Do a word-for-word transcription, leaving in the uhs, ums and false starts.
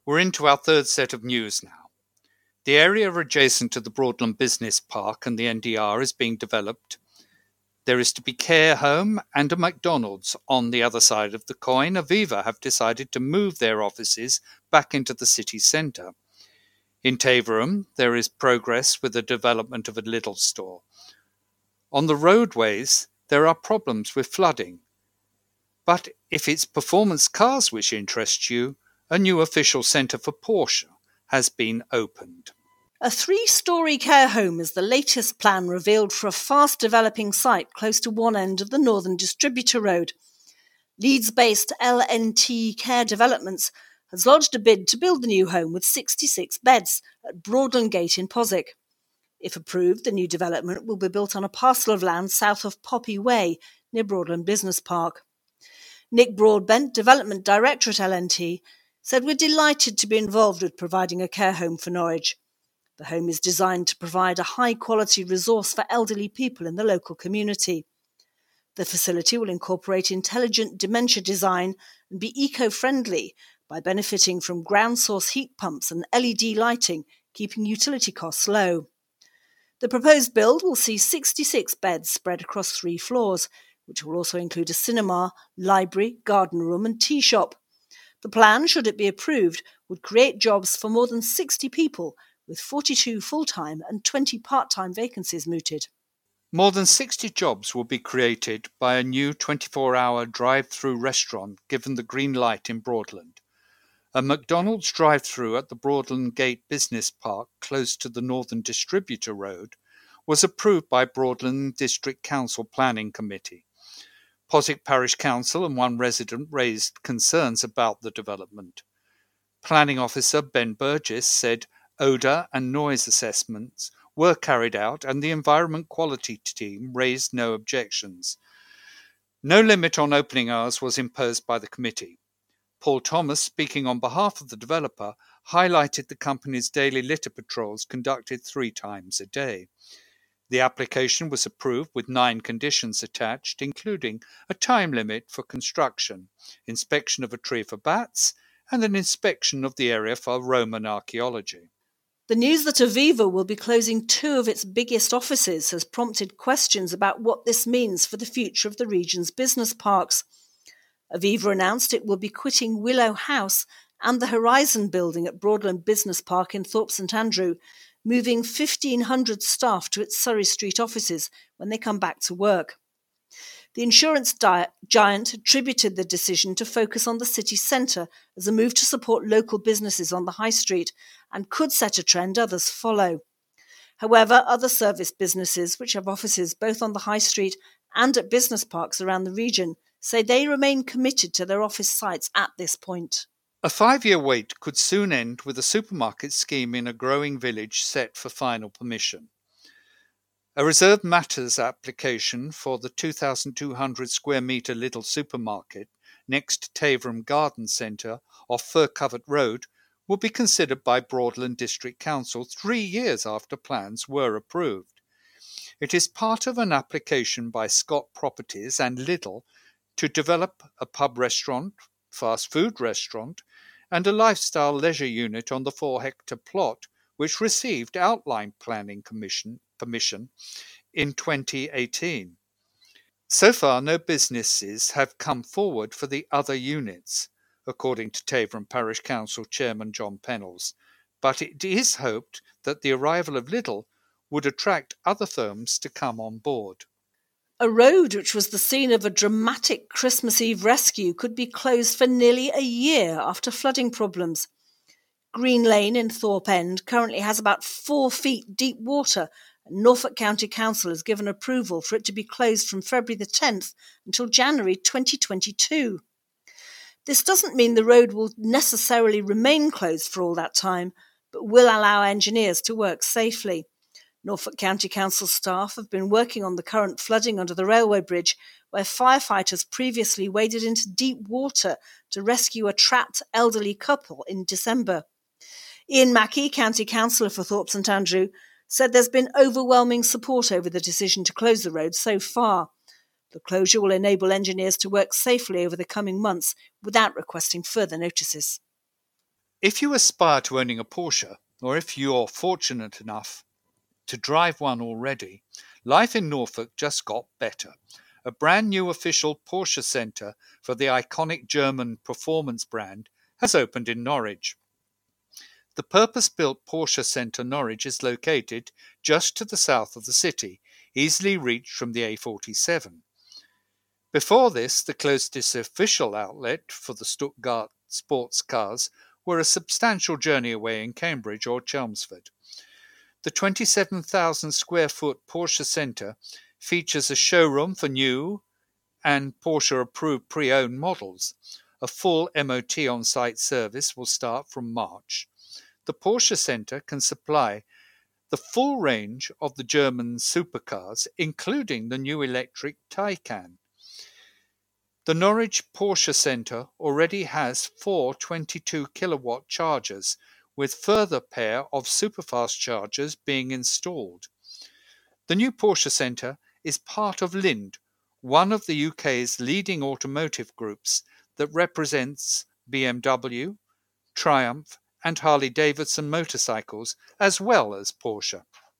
We're into our third set of news now. The area adjacent to the Broadland Business Park and the N D R is being developed. There is to be care home and a McDonald's on the other side of the coin. Aviva have decided to move their offices back into the city centre. In Taverham, there is progress with the development of a Lidl store. On the roadways, there are problems with flooding. But if it's performance cars which interest you, a new official centre for Porsche has been opened. A three-storey care home is the latest plan revealed for a fast-developing site close to one end of the Northern Distributor Road. Leeds-based L N T Care Developments has lodged a bid to build the new home with sixty-six beds at Broadland Gate in Poswick. If approved, the new development will be built on a parcel of land south of Poppy Way, near Broadland Business Park. Nick Broadbent, Development Director at L N T, said, "We're delighted to be involved with providing a care home for Norwich. The home is designed to provide a high-quality resource for elderly people in the local community. The facility will incorporate intelligent dementia design and be eco-friendly by benefiting from ground-source heat pumps and L E D lighting, keeping utility costs low. The proposed build will see sixty-six beds spread across three floors, which will also include a cinema, library, garden room and tea shop. The plan, should it be approved, would create jobs for more than sixty people, with forty-two full-time and twenty part-time vacancies mooted." More than sixty jobs will be created by a new twenty-four hour drive-through restaurant given the green light in Broadland. A McDonald's drive-through at the Broadland Gate Business Park, close to the Northern Distributor Road, was approved by Broadland District Council Planning Committee. Poswick Parish Council and one resident raised concerns about the development. Planning Officer Ben Burgess said odour and noise assessments were carried out and the Environment Quality team raised no objections. No limit on opening hours was imposed by the committee. Paul Thomas, speaking on behalf of the developer, highlighted the company's daily litter patrols conducted three times a day. The application was approved with nine conditions attached, including a time limit for construction, inspection of a tree for bats, and an inspection of the area for Roman archaeology. The news that Aviva will be closing two of its biggest offices has prompted questions about what this means for the future of the region's business parks. Aviva announced it will be quitting Willow House and the Horizon building at Broadland Business Park in Thorpe St Andrew, moving fifteen hundred staff to its Surrey Street offices when they come back to work. The insurance di- giant attributed the decision to focus on the city centre as a move to support local businesses on the high street and could set a trend others follow. However, other service businesses, which have offices both on the high street and at business parks around the region, say they remain committed to their office sites at this point. A five-year wait could soon end with a supermarket scheme in a growing village set for final permission. A reserved matters application for the two thousand two hundred square metre Lidl supermarket next to Taverham Garden Centre off Fir Covert Road will be considered by Broadland District Council three years after plans were approved. It is part of an application by Scott Properties and Lidl to develop a pub restaurant, fast food restaurant, and a lifestyle leisure unit on the four hectare plot, which received outline planning commission, permission in twenty eighteen. So far, no businesses have come forward for the other units, according to Taverham Parish Council Chairman John Pennells, but it is hoped that the arrival of Lidl would attract other firms to come on board. A road which was the scene of a dramatic Christmas Eve rescue could be closed for nearly a year after flooding problems. Green Lane in Thorpe End currently has about four feet deep water, and Norfolk County Council has given approval for it to be closed from February the tenth until January twenty twenty-two. This doesn't mean the road will necessarily remain closed for all that time, but will allow engineers to work safely. Norfolk County Council staff have been working on the current flooding under the railway bridge, where firefighters previously waded into deep water to rescue a trapped elderly couple in December. Ian Mackey, County Councillor for Thorpe St Andrew, said there's been overwhelming support over the decision to close the road so far. The closure will enable engineers to work safely over the coming months without requesting further notices. If you aspire to owning a Porsche, or if you're fortunate enough to drive one already, life in Norfolk just got better. A brand new official Porsche centre for the iconic German performance brand has opened in Norwich. The purpose-built Porsche Centre Norwich is located just to the south of the city, easily reached from the A forty-seven. Before this, the closest official outlet for the Stuttgart sports cars were a substantial journey away in Cambridge or Chelmsford. The twenty-seven thousand square foot Porsche Centre features a showroom for new and Porsche-approved pre-owned models. A full M O T on-site service will start from March. The Porsche Centre can supply the full range of the German supercars, including the new electric Taycan. The Norwich Porsche Centre already has four twenty-two kilowatt chargers, with further pair of superfast chargers being installed. The new Porsche Centre is part of Lind, one of the U K's leading automotive groups that represents B M W, Triumph, and Harley-Davidson motorcycles, as well as Porsche.